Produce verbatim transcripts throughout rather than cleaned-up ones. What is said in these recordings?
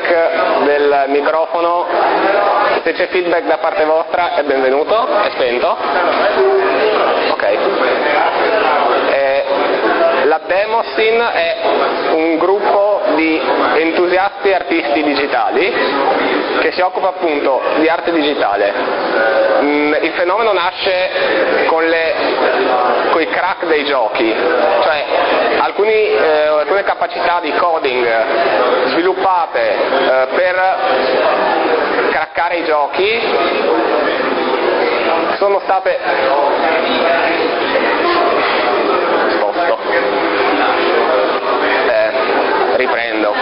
feedback del microfono, se c'è feedback da parte vostra è benvenuto, è spento. Ok. Eh, la Demoscene è un gruppo di entusiasti e artisti digitali che si occupa appunto di arte digitale. Mm, il fenomeno nasce con le con i crack dei giochi, cioè alcuni, eh, alcune capacità di coding sviluppate eh, per craccare i giochi sono state sposto eh, riprendo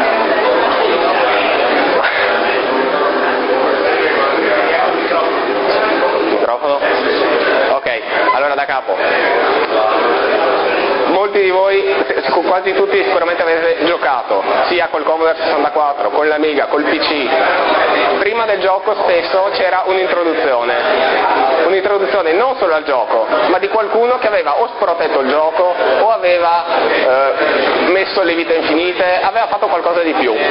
microfono. Ok, allora da capo. Molti di voi, quasi tutti sicuramente avete giocato sia col Commodore sessantaquattro, con l'Amiga, col P C. Prima del gioco stesso c'era un'introduzione, un'introduzione non solo al gioco, ma di qualcuno che aveva o sprotetto il gioco o aveva eh, messo le vite infinite, aveva fatto qualcosa di più.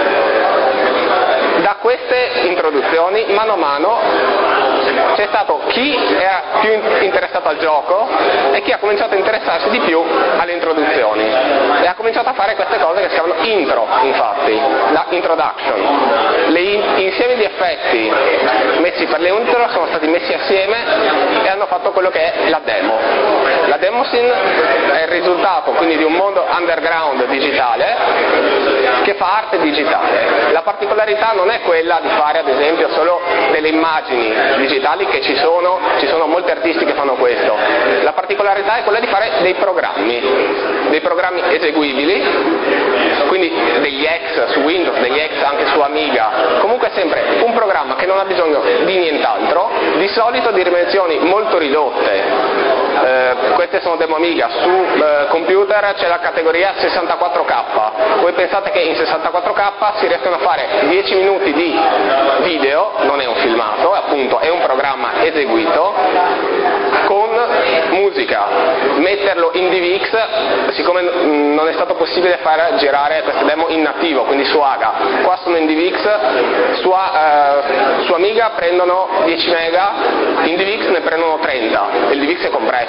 Da queste introduzioni, mano a mano, c'è stato chi era più interessato al gioco e chi ha cominciato a interessarsi di più alle introduzioni e ha cominciato a fare queste cose che si chiamano intro, infatti, la introduction. Le in- insiemi di effetti messi per le intro sono stati messi assieme e hanno fatto quello che è la demo. La Demoscene è il risultato quindi di un mondo underground digitale che fa arte digitale. La particolarità non è quella di fare ad esempio solo delle immagini digitali, che ci sono, ci sono molti artisti che fanno questo. La particolarità è quella di fare dei programmi, dei programmi eseguibili, quindi degli ex su Windows, degli ex anche su Amiga, comunque sempre un programma che non ha bisogno di nient'altro, di solito di dimensioni molto ridotte. Eh, queste sono demo Amiga, su eh, computer c'è la categoria sessantaquattro K. Voi pensate che in sessantaquattro K si riescono a fare dieci minuti di video, non è un filmato, appunto è un programma eseguito con musica. Metterlo in D V X, siccome mh, non è stato possibile far girare queste demo in nativo, quindi su Aga, qua sono in D V X, su, uh, su Amiga prendono dieci mega, in D V X ne prendono trenta, il D V X è compresso.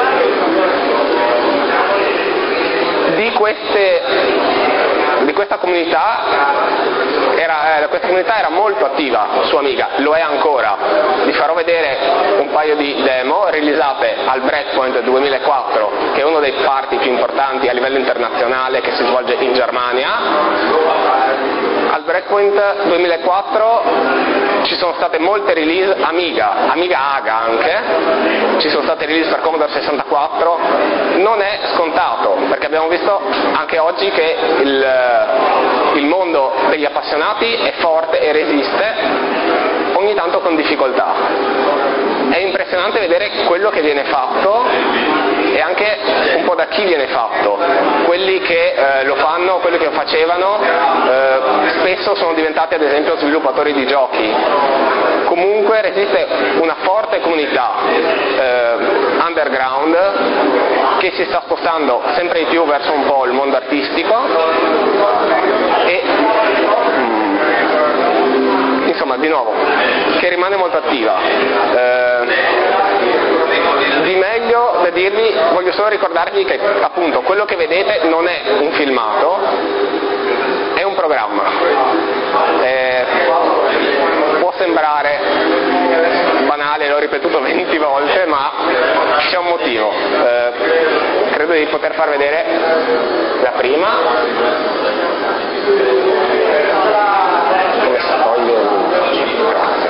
Di queste di questa comunità era, eh, questa comunità era molto attiva su Amiga, lo è ancora. Vi farò vedere un paio di demo realizzate al Breakpoint duemilaquattro, che è uno dei party più importanti a livello internazionale che si svolge in Germania. Al Breakpoint duemilaquattro ci sono state molte release Amiga, Amiga Aga anche, ci sono state release per Commodore sessantaquattro, non è scontato, perché abbiamo visto anche oggi che il, il mondo degli appassionati è forte e resiste, ogni tanto con difficoltà. È impressionante vedere quello che viene fatto e anche un po' da chi viene fatto. Quelli che eh, lo fanno, quelli che lo facevano, eh, spesso sono diventati ad esempio sviluppatori di giochi. Comunque resiste una forte comunità eh, underground che si sta spostando sempre di più verso un po' il mondo artistico e mm, insomma, di nuovo, che rimane molto attiva. Eh, di meglio da dirvi, voglio solo ricordarvi che appunto quello che vedete non è un filmato, è un programma. Eh, può sembrare banale, l'ho ripetuto venti volte, ma c'è un motivo. Eh, credo di poter far vedere la prima. Come si toglie il... Grazie.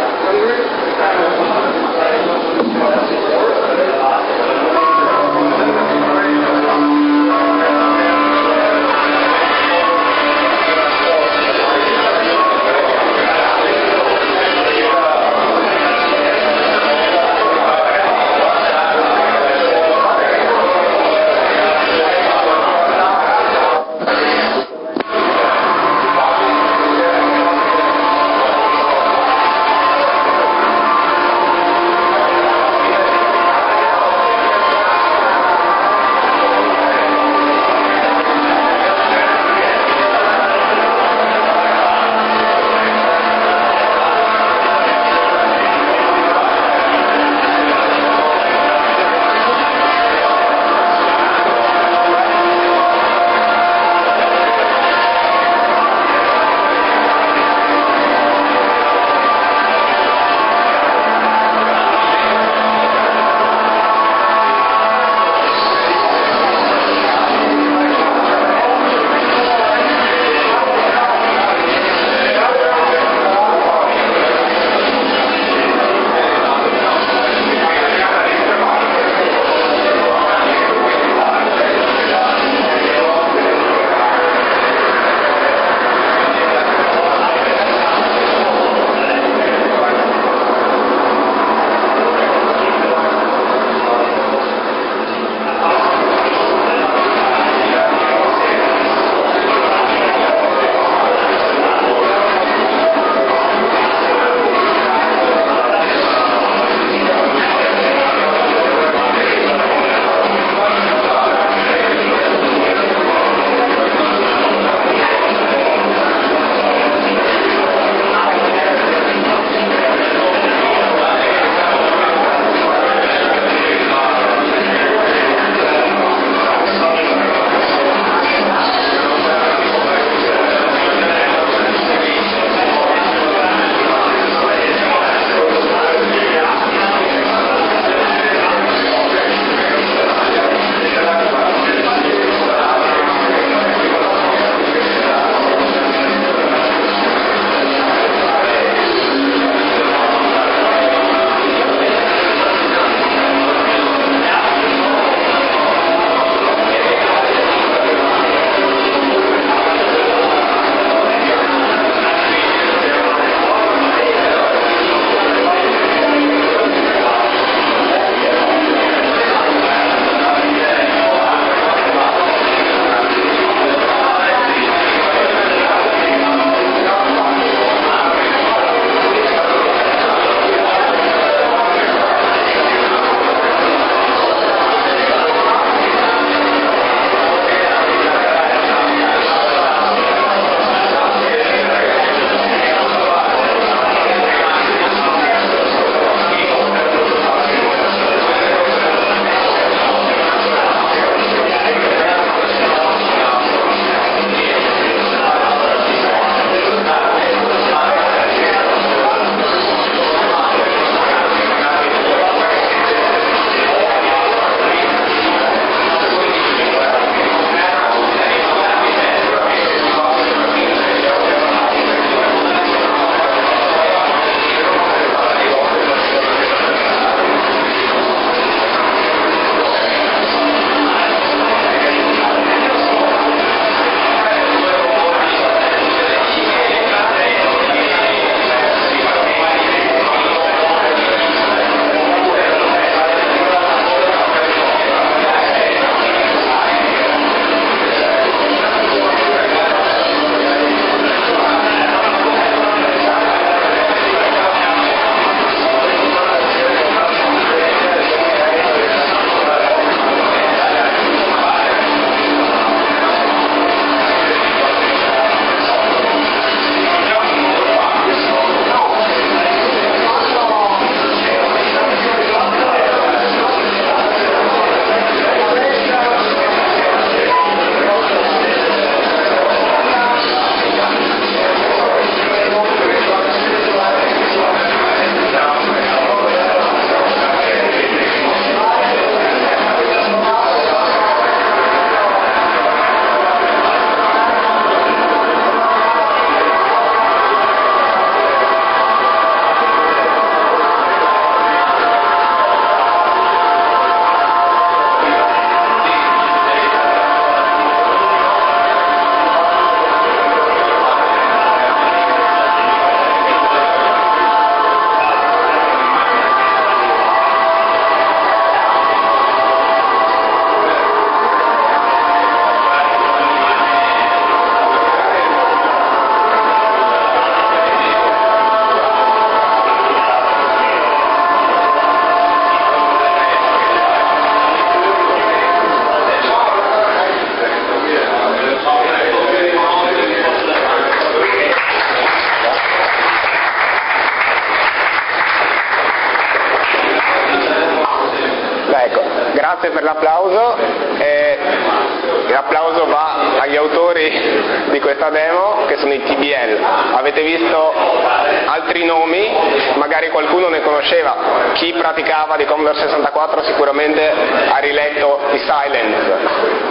Grazie per l'applauso. Eh, l'applauso va agli autori di questa demo, che sono i T B L. Avete visto altri nomi, magari qualcuno ne conosceva. Chi praticava di Commodore sessantaquattro sicuramente ha riletto i Silence.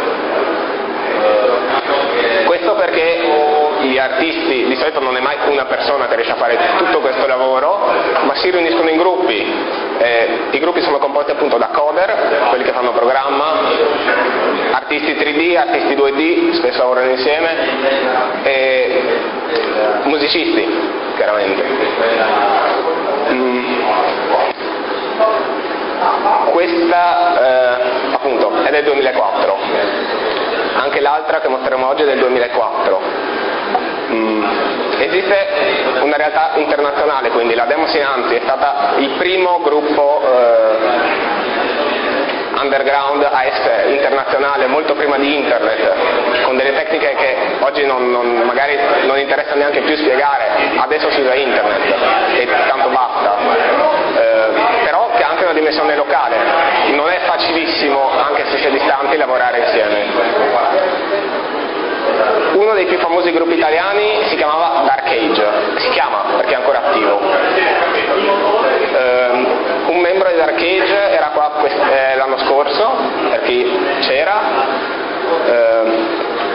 Questo perché gli artisti, di solito non è mai una persona che riesce a fare tutto questo lavoro, ma si riuniscono in gruppi. Eh, I gruppi sono composti appunto da coder, quelli che fanno programma, artisti tre D, artisti due D, spesso lavorano insieme, e musicisti, chiaramente. Mm. Questa eh, appunto è del duemilaquattro, anche l'altra che mostreremo oggi è del duemilaquattro. Mm. Esiste una realtà internazionale, quindi la Demo Sinanzi è stata il primo gruppo eh, underground a essere internazionale molto prima di internet, con delle tecniche che oggi non, non, magari non interessa neanche più spiegare. Adesso si usa internet e tanto basta, eh, però che ha anche una dimensione locale, non è facilissimo, anche se si è distanti, lavorare insieme. Uno dei più famosi gruppi italiani si chiamava Dark Age, si chiama perché è ancora attivo. Um, un membro di Dark Age era qua eh, l'anno scorso, per chi c'era, um,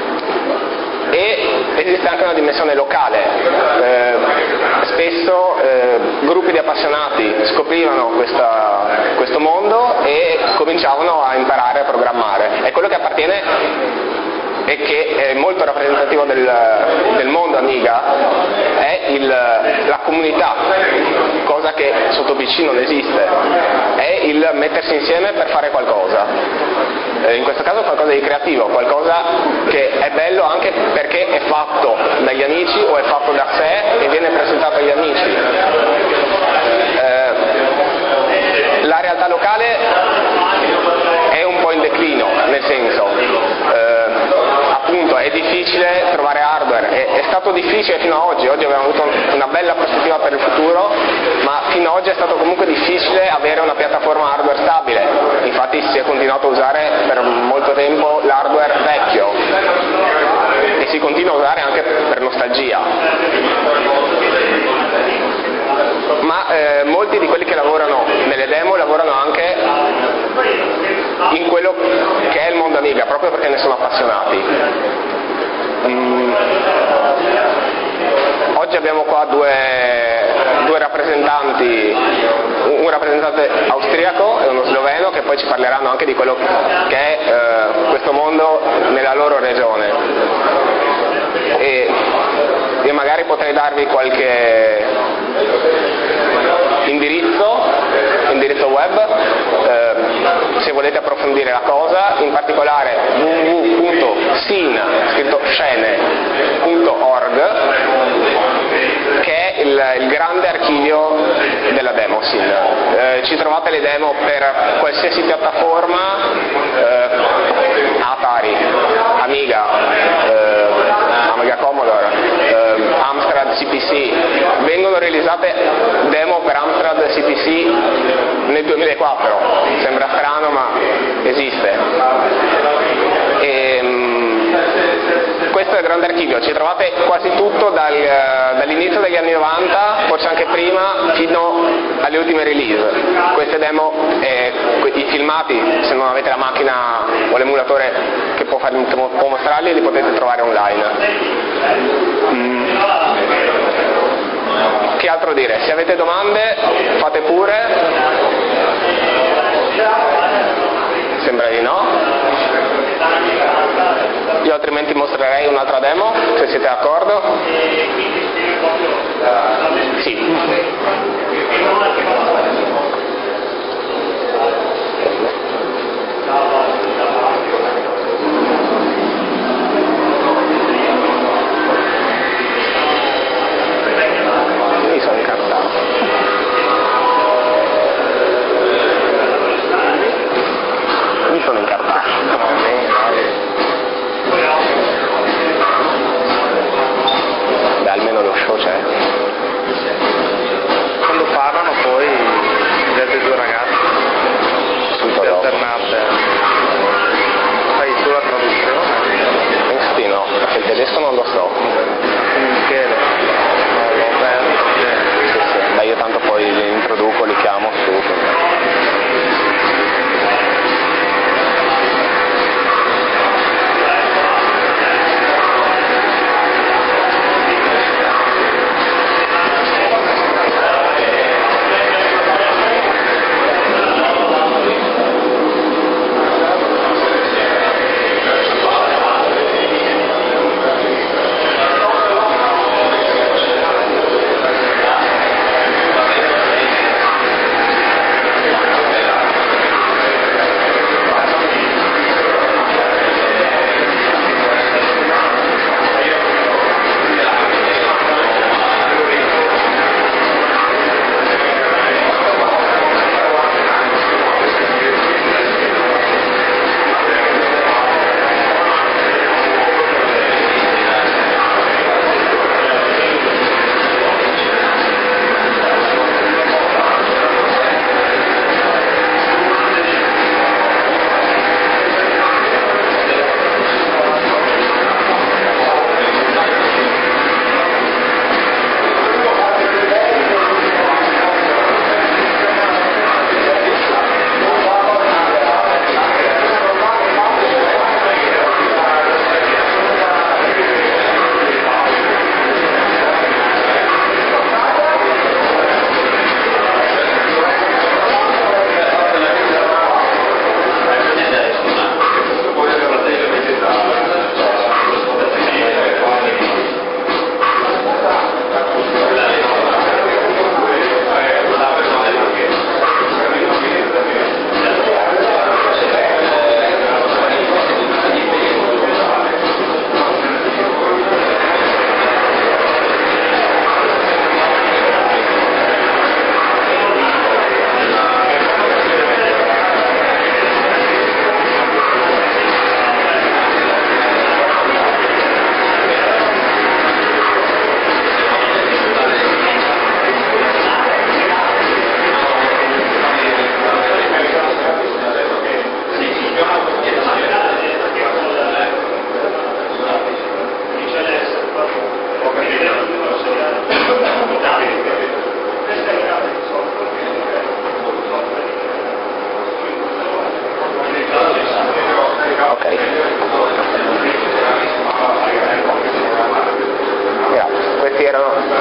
e esiste anche una dimensione locale. Eh, spesso eh, gruppi di appassionati scoprivano questa, questo mondo e cominciavano a imparare a programmare. È quello che appartiene e che è molto rappresentativo del, del mondo Amiga, è il, la comunità, cosa che sotto P C non esiste, è il mettersi insieme per fare qualcosa, eh, in questo caso qualcosa di creativo, qualcosa che è bello anche perché è fatto dagli amici o è fatto da sé e viene presentato agli amici. Eh, la realtà locale è un po' in declino, nel senso eh, appunto è difficile trovare hardware, è, è stato difficile fino ad oggi, oggi abbiamo avuto una bella prospettiva per il futuro, ma fino ad oggi è stato comunque difficile avere una piattaforma hardware stabile, infatti si è continuato a usare per molto tempo l'hardware vecchio e si continua a usare anche per nostalgia. Ma eh, molti di quelli che lavorano nelle demo lavorano anche in quello che è il mondo Amiga, proprio perché ne sono appassionati. Mm. Oggi abbiamo qua due, due rappresentanti, un rappresentante austriaco e uno sloveno, che poi ci parleranno anche di quello che è eh, questo mondo nella loro regione. E io magari potrei darvi qualche indirizzo, indirizzo web, eh, se volete approfondire la cosa, in particolare w w w punto sin, scritto scene punto org, che è il, il grande archivio della demo Sin. Eh, ci trovate le demo per qualsiasi piattaforma, eh, Atari, Amiga, eh, Amiga Commodore, eh, Amstrad C P C, vengono realizzate demo per Amstrad C P C nel duemilaquattro, sembra strano ma esiste. E, um, questo è il grande archivio, ci trovate quasi tutto dal, dall'inizio degli anni novanta, forse anche prima, fino alle ultime release. Queste demo, eh, i filmati, se non avete la macchina o l'emulatore che può, far, che può mostrarli, li potete trovare online. Mm. Che altro dire? Se avete domande fate pure. Sembra di no. Io altrimenti mostrerei un'altra demo, se siete d'accordo. Sì. Mi sono incantato. Mi sono incartato. Beh, almeno lo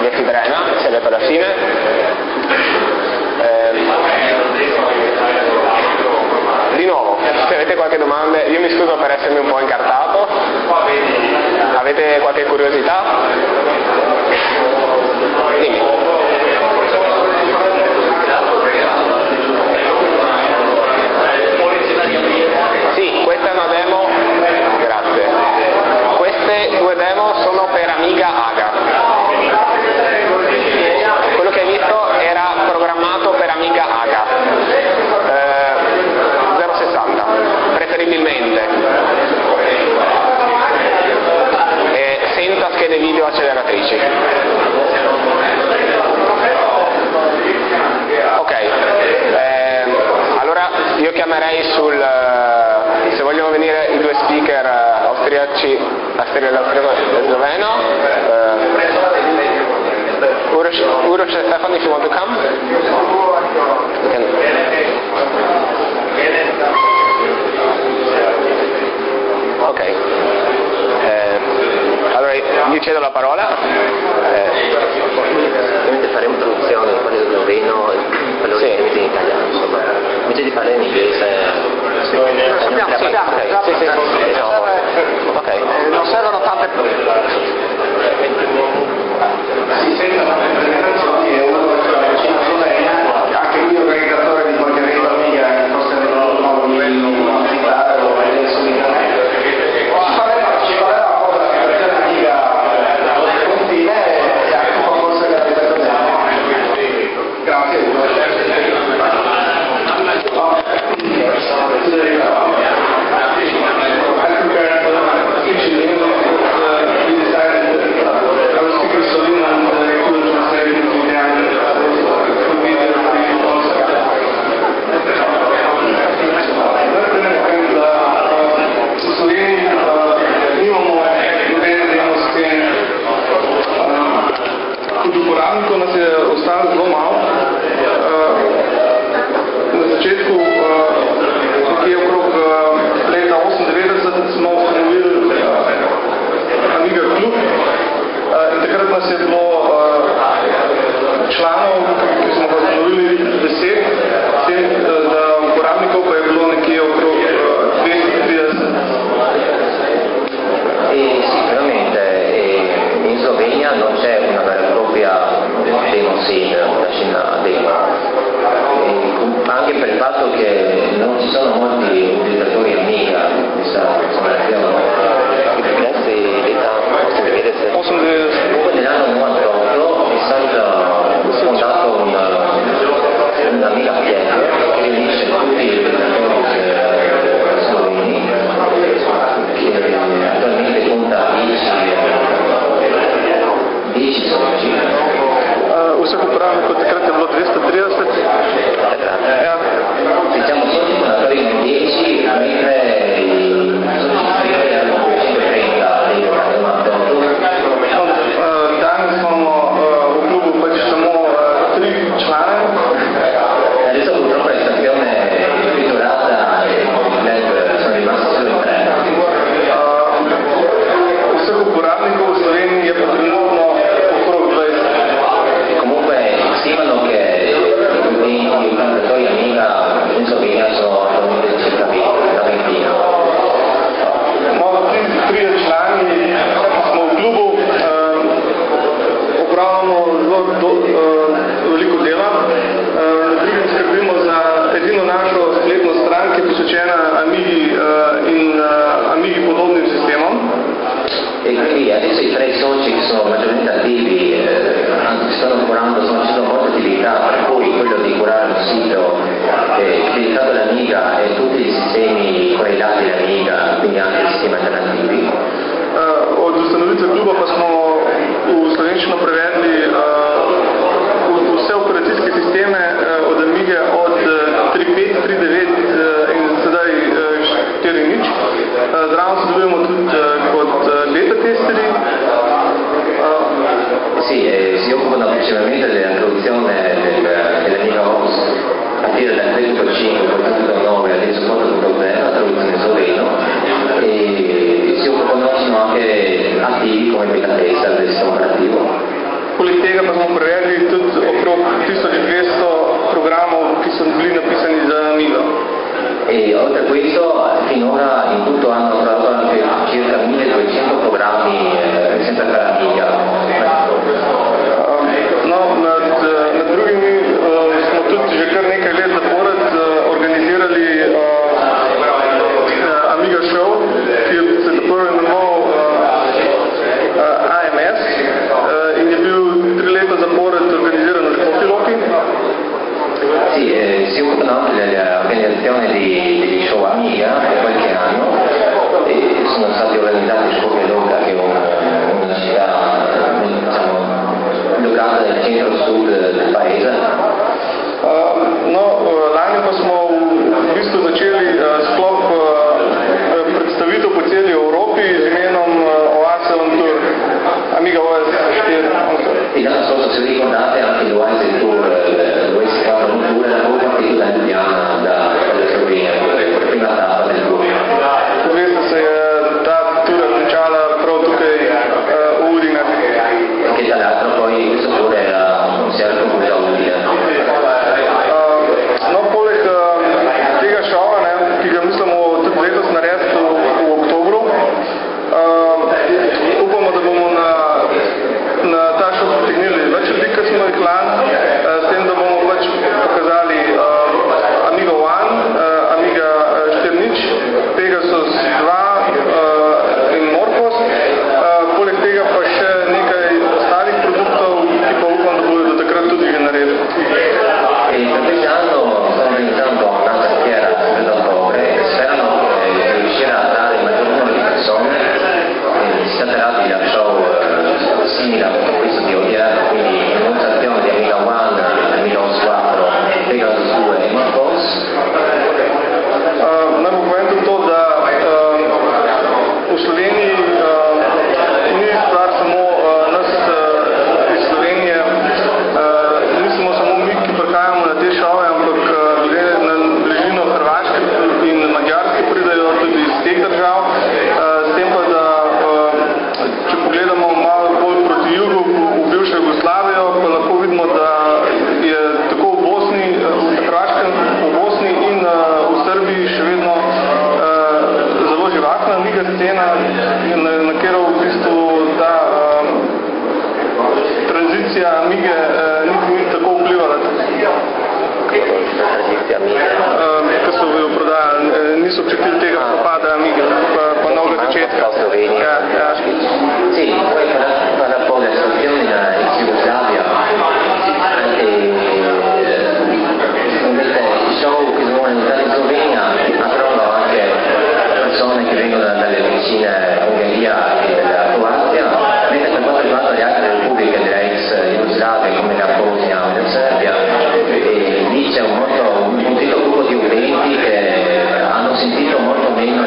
di efibrena, si è arrivato alla fine. Eh, di nuovo, se avete qualche domanda, io mi scuso per essermi un po' incartato. Avete qualche curiosità? Dimmi. Sì, questa è una demo, grazie. Queste due demo sono per Amiga Aga. Quello che hai visto era programmato per Amiga Aga eh, zero sessanta, preferibilmente, e senza schede video acceleratrici. Ok, eh, allora io chiamerei sul, se vogliono venire i due speaker austriaci, l'austriaco e sloveno, uh, Uroš, Uroš and Stefan, if you want to come, you can. Ok, eh, allora gli cedo la parola. Eh, Ovviamente faremo traduzioni, quello dello sloveno e quello sì. in italiano, insomma, invece di fare in inglese. Sì, lo sappiamo, sì, okay. Sì, sì, sì, sì. No, okay. eh, non servono tante anche io organizzatore di qualche evento Amiga che fosse a nuovo livello militare o su internet ci faremo ci faremo un po' della situazione Amiga alle confine e anche un po' forse della presentazione. Grazie. Uporabnikov nas je ostalo zelo malo. Na začetku, nekje okrog leta osemindevetdeset, smo ustanovili Amiga klub in takrat nas je bilo članov, ki smo ga ustanovili, deset, s tem, da uporabnikov pa je bilo nekje okrog dvesto trideset. E sicuramente in Slovenia non c'è una vera e propria demo scene, una scena demo, e anche per il fatto che non ci sono molti utilizzatori Amiga di questa generazione. Grazie l'età ottantadue. Poi nell'anno novantotto è stato fondato un, un Amiga Pietro che riunisce tutti gli utilizzatori sloveni, che attualmente conta dieci soci. Vseh uporabnikov takrat je bilo dvesto trideset. Ja. Diciamo soci fondatori in dieci, mentre i soci erano duecentotrenta nel novantotto. Danes imamo v klubu pač samo tri člane. Adesso purtroppo la stazione è pitturata e i web sono rimasti solo in tre. Vseh uporabnikov v Sloveniji je pa trenutno okrog dvajset. Comunque stimano che i utilizzatori Amiga in Slovenia sono attualmente circa una ventina. No, tri člani smo v klubu, opravljamo zelo do, veliko dela. Na drugim skrbimo za edino našo spletno stran, ki je posvečena Amigi in Amigi podobnim sistemom. E quindi adesso i tre soci che sono maggiormente attivi eh, anzi stanno curando, stanno facendo molte attività, per cui quello di curare un sito eh, dedicato all'Amiga e tutti i sistemi correlati all'Amiga, quindi anche i sistemi alternativi. Uh, od ustanovitve kluba pa smo v slovenščino prevedli uh, vse operacijske sisteme uh, od Amige od tri pet, tri devet uh, in sedaj uh, štiri nič. Uh, zraven sodelujemo tudi uh, kot uh, beta testeri. Uh, sì, eh, si occupano principalmente della traduzione del, dell'Amiga Opus a partire dal tre punto cinque, poi tre punto nove, adesso quattro punto zero, la traduzione in sloveno, e si occupano, sono anche attivi come beta tester del sistema operativo. Poleg tega tega pa smo prevedli tudi okrog tisoč dvesto programov, ki so bili napisani za Amigo. E oltre a questo, finora in tutto hanno trovato anche circa milleduecento programmi eh, sempre per Amiga. No, nad, nad drugimi uh, smo tudi že kar nekaj let zapored uh, organizirali uh, uh, Amiga Show, ki se zapravo imenoval uh, uh, A M S uh, in je bil tri leta zapored organiziran na Škofji Loki. Sì, eh, si occupano anche dell'organizzazione di, degli show Amiga da qualche anno e sono stati organizzati a Škofja Loka, che è una, una città diciamo, locata nel centro-sud del paese. Uh, no, uh, lani pa smo v bistvu začeli uh, sklop uh, predstavitev po celi Evropi z imenom uh, Oase on Tour, Amiga O S štiri. E l'anno scorso, se ricordate, anche l'Oase Tour, l'Oase quattro on Tour era proprio partito da Ljubljana, dalla Slovenia, la prima tappa del tour. Veste se je ta tura končala prav tukaj uh, v Udinah. Che tra l'altro poi questo tour era, si era concluso a Udine. No, poleg uh, tega šova, ne, ki ga mislimo tudi letos narediti v, v oktobru, uh, upamo, da bomo na, na ta šov pritegnili več ljudi, kot smo jih lani, uh, s tem, da bomo pač pokazali uh, Amiga One, uh, Amiga štiri nič, Pegasus dva uh, in Morphos, uh, poleg tega pa še nekaj ostalih produktov, ki pa upam, da bodo do takrat tudi že naredili. E per quest'anno sto organizzando un'altra fiera per ottobre e sperano che riuscirà a dare il maggior numero di persone e si tratterà di un show eh, simile a questo di odierno, quindi dimostrazione di Amiga One, Amiga O S quattro, Pegasus due e Morphos. Uh, naj bo povem tudi to, da uh, v Sloveniji uh, ni stvar samo uh, nas uh, iz Slovenije, uh, nismo samo mi, ki prihajamo na te šove, ampak uh, glede na bližino Hrvaške in Madžarske pridajo tudi iz teh držav, uh, s tem pa, da uh, če pogledamo malo bolj proti jugu v bivšo Jugoslavijo, pa lahko vidimo, da je tako v Bosni, v Hrvaškem, v Bosni in uh, v Srbiji še vedno uh, zelo živahna Amiga scena, na, na katero v bistvu ta uh, tranzicija Amige uh, niti ni tako vplivala. Tranzicija Amiga? Uh, ko so jo prodajali, niso občutili tega propada Amige, pa, pa novega začetka. Ja, ja. Sì, poi farà, farà un po' le situazioni in Jugoslavia e invece i show che sono organizzati in Slovenia attraggono anche persone che vengono dalle vicine Ungheria e della Croazia, mentre per quanto riguarda le altre repubbliche della ex Jugoslavia come la Bosnia o la Serbia, e lì c'è un, molto, un continuo gruppo di utenti che hanno sentito molto meglio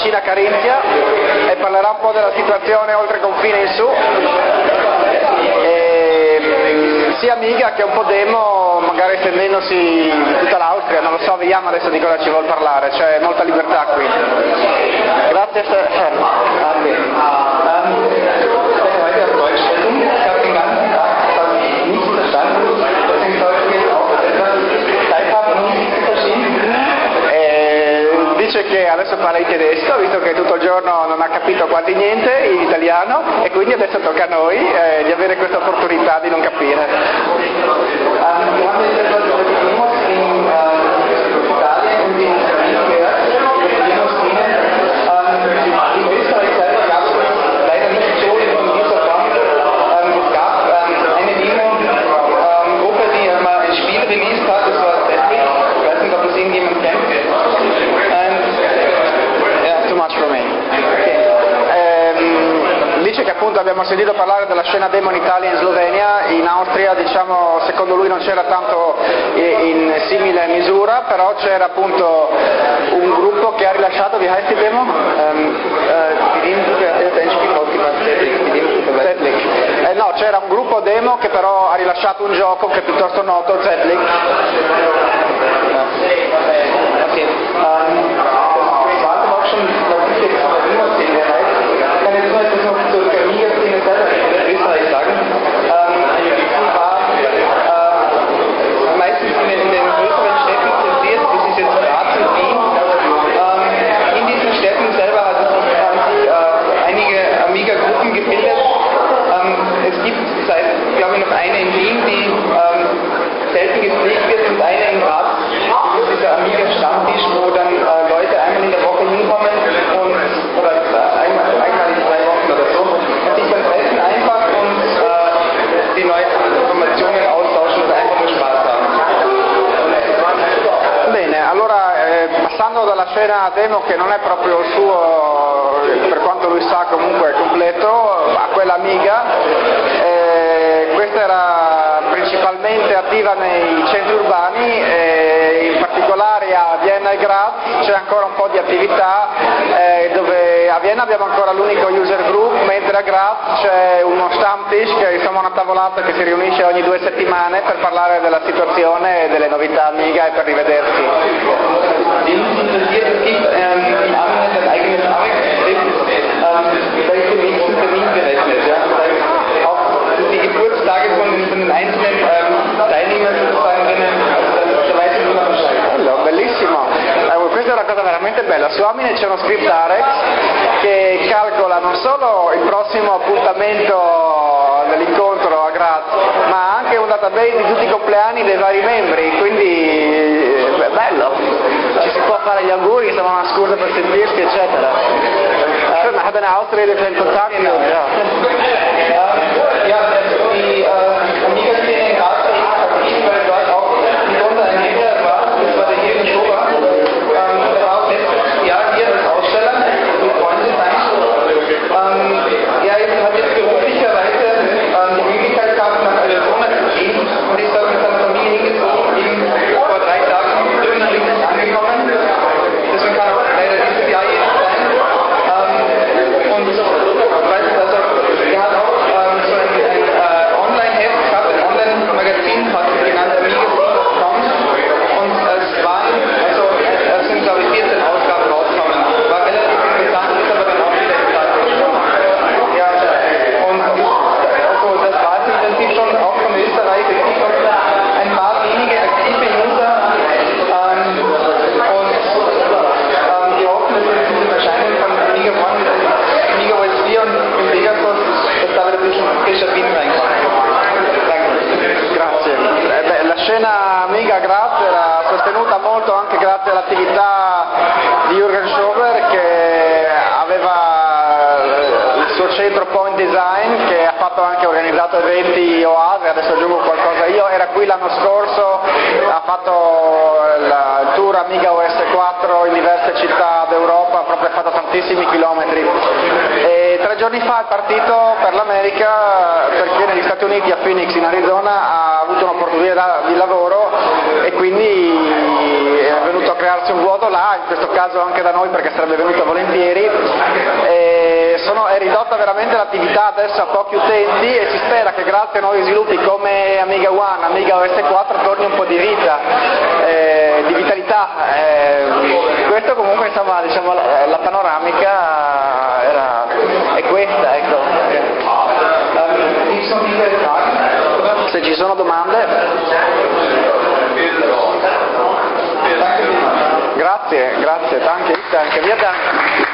vicina a Carinzia e parlerà un po' della situazione oltre confine in su. E, sia Amiga che un po' Demo, magari estendendosi in tutta l'Austria, non lo so, vediamo adesso di cosa ci vuol parlare, c'è molta libertà qui. Grazie Stefano. Dice che adesso parla in tedesco, visto che tutto il giorno non ha capito quasi niente in italiano, e quindi adesso tocca a noi eh, di avere questa opportunità di non capire. Che appunto abbiamo sentito parlare della scena demo in Italia e in Slovenia, in Austria diciamo secondo lui non c'era tanto in simile misura, però c'era appunto un gruppo che ha rilasciato, wie heißt die Demo? Um, uh, eh, no, c'era un gruppo demo che però ha rilasciato un gioco che è piuttosto noto, Zetlik. Okay. Um, Österreich sagen. Ähm, war äh, meistens in den, in den größeren Städten zentriert, das ist jetzt Graz und Wien. Ähm, in diesen Städten selber hat es sich, haben sich äh, einige Amiga-Gruppen gebildet. Ähm, es gibt seit, glaube ich, noch eine in Wien, die ähm, selten gepflegt wird, und eine in Graz. Das ist dieser Amiga-Stammtisch, wo dann äh, Leute einmal in der Woche hinkommen und, oder einmal, einmal in drei Wochen oder so, und sich dann treffen einfach und äh, die neuen Informationen austauschen und einfach nur Spaß haben. Bene, allora eh, passando dalla scena demo che non è proprio il suo, per quanto lui sa comunque completo, a quella Amiga, eh, questa era principalmente attiva nei centri urbani, eh, in particolare a Vienna e Graz c'è ancora un po' di attività, eh, dove a Vienna abbiamo ancora l'unico user group, mentre a Graz c'è uno Stammtisch, che è insomma una tavolata che si riunisce ogni due settimane per parlare della situazione e delle novità Amiga e per rivedersi. Die Geburtstage von den, von den einzelnen ähm, Teilnehmern sozusagen drinnen, da weiß ich immer Bescheid. Bello, bellissimo. Eh, questa è una cosa veramente bella. Su Amine c'è uno script Arex che calcola non solo il prossimo appuntamento dell'incontro a Graz, ma anche un database di tutti i compleanni dei vari membri, quindi beh, bello. Ci si può fare gli auguri, insomma una scusa per sentirsi, eccetera. Schön, wir haben eine Ausrede für den Kontakt. Ja, ja, die äh, Amiga-Szene in Graz ist aktiv, weil dort auch ein besonderer Entwickler war, das war der Jürgen Schober. Ähm, der war auch letztes Jahr hier als Aussteller, mit Freunden sein. Ähm, er ist, hat jetzt beruflicherweise ähm, die Möglichkeit gehabt, nach Arizona zu gehen und ist dort mit seiner Familie hingezogen, eben vor drei Tagen drüben links angekommen. Deswegen kann er leider dieses Jahr jetzt sein. Ähm, und so, weiß ich, also, er hat auch ähm, so ein, ein äh, Online-Heft gehabt, ein Online-Magazin, hat sich genannt Amiga Sound, und es waren, also es sind glaube ich vierzehn Ausgaben rausgekommen, war relativ interessant, ist aber dann auch wieder gesagt. Ja, und also das war es im Prinzip schon auch von Österreich, es gibt noch ein paar wenige aktive User, ähm, und ähm, die hoffen, dass es mit dem Erscheinen von Amiga One, Amiga O S vier und im Pegasus, dass da wieder ein bisschen frischer Wind reinkommt. Grazie. Eh beh, la scena Amiga Graz era sostenuta molto anche grazie all'attività di Jürgen Schober, che aveva il suo centro Point Design, che ha fatto anche organizzato eventi Oase, adesso aggiungo qualcosa io, era qui l'anno scorso, ha fatto il tour Amiga O S quattro in diverse città d'Europa, proprio ha fatto tantissimi chilometri. E tre giorni fa è partito per l'America perché negli Stati Uniti, a Phoenix in Arizona, ha avuto un'opportunità di lavoro e quindi è venuto a crearsi un vuoto là, in questo caso anche da noi perché sarebbe venuto volentieri, ridotta veramente l'attività adesso a pochi utenti e si spera che grazie a nuovi sviluppi come Amiga One, Amiga O S quattro torni un po' di vita, eh, di vitalità. Eh, questo comunque insomma diciamo, la, la panoramica era, è questa, ecco. Se ci sono domande. Grazie, grazie, danke, danke, wir danken.